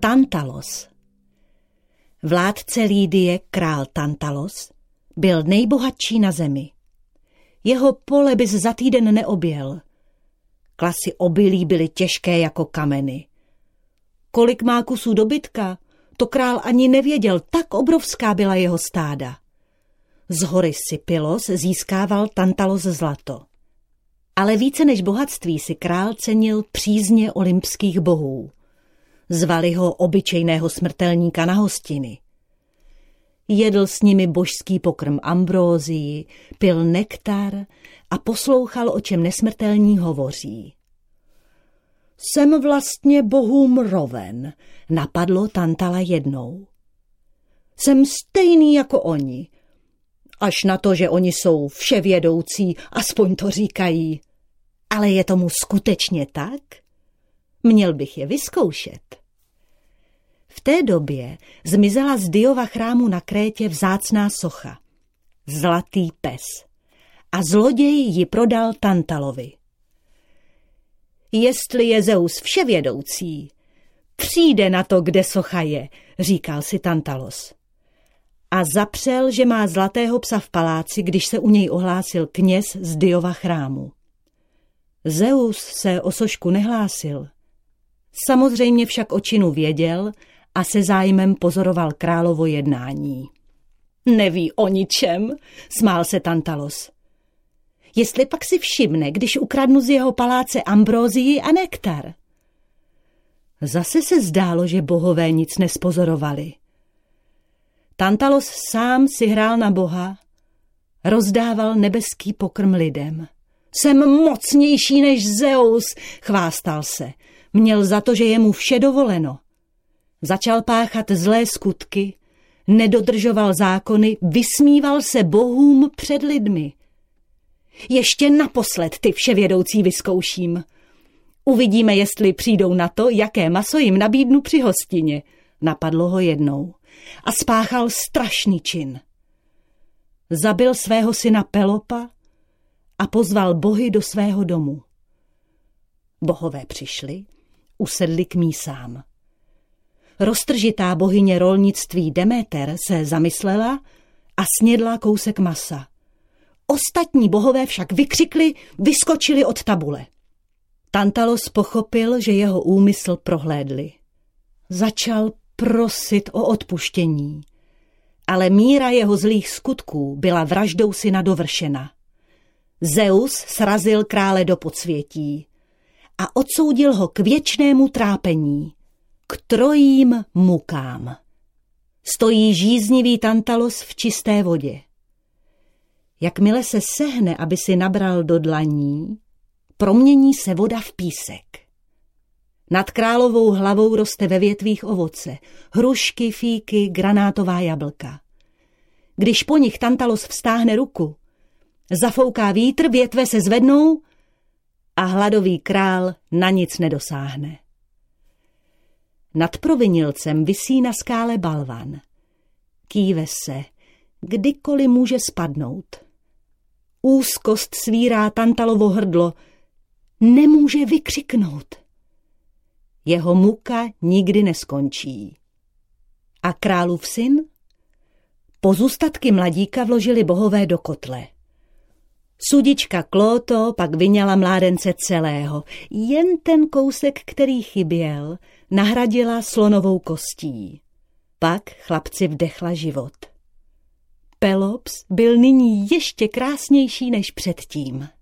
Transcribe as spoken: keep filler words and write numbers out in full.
Tantalos. Vládce Lýdie, král Tantalos, byl nejbohatší na zemi. Jeho pole bys za týden neobjel. Klasy obilí byly těžké jako kameny. Kolik má kusů dobytka, to král ani nevěděl, tak obrovská byla jeho stáda. Z hory Sipylos získával Tantalos zlato. Ale více než bohatství si král cenil přízně olympských bohů. Zvali ho obyčejného smrtelníka na hostiny. Jedl s nimi božský pokrm ambrózii, pil nektar a poslouchal, o čem nesmrtelní hovoří. Jsem vlastně bohům roven, napadlo Tantala jednou. Jsem stejný jako oni. Až na to, že oni jsou vševědoucí, aspoň to říkají. Ale je tomu skutečně tak? Měl bych je vyzkoušet. V té době zmizela z Diova chrámu na Krétě vzácná socha, zlatý pes, a zloděj ji prodal Tantalovi. Jestli je Zeus vševědoucí, přijde na to, kde socha je, říkal si Tantalos. A zapřel, že má zlatého psa v paláci, když se u něj ohlásil kněz z Diova chrámu. Zeus se o sošku nehlásil. Samozřejmě však o činu věděl a se zájmem pozoroval královo jednání. Neví o ničem, smál se Tantalos. Jestli pak si všimne, když ukradnu z jeho paláce ambrózii a nektar. Zase se zdálo, že bohové nic nespozorovali. Tantalos sám si hrál na boha, rozdával nebeský pokrm lidem. Jsem mocnější než Zeus, chvástal se. Měl za to, že je mu vše dovoleno. Začal páchat zlé skutky, nedodržoval zákony, vysmíval se bohům před lidmi. Ještě naposled ty vševědoucí vyzkouším. Uvidíme, jestli přijdou na to, jaké maso jim nabídnu při hostině. Napadlo ho jednou a spáchal strašný čin. Zabil svého syna Pelopa a pozval bohy do svého domu. Bohové přišli, usedli k mísám. Roztržitá bohyně rolnictví Demeter se zamyslela a snědla kousek masa. Ostatní bohové však vykřikli, vyskočili od tabule. Tantalos pochopil, že jeho úmysl prohlédli. Začal prosit o odpuštění, ale míra jeho zlých skutků byla vraždou syna dovršena. Zeus srazil krále do podsvětí a odsoudil ho k věčnému trápení, k trojím mukám. Stojí žíznivý Tantalos v čisté vodě. Jakmile se sehne, aby si nabral do dlaní, promění se voda v písek. Nad královou hlavou roste ve větvích ovoce, hrušky, fíky, granátová jablka. Když po nich Tantalos vztáhne ruku, zafouká vítr, větve se zvednou a hladový král na nic nedosáhne. Nad provinilcem visí na skále balvan. Kýve se, kdykoliv může spadnout. Úzkost svírá Tantalovo hrdlo, nemůže vykřiknout. Jeho muka nikdy neskončí. A králův syn? Pozůstatky mladíka vložili bohové do kotle. Sudička Klóto pak vyňala mládence celého, jen ten kousek, který chyběl, nahradila slonovou kostí. Pak chlapci vdechla život. Pelops byl nyní ještě krásnější než předtím.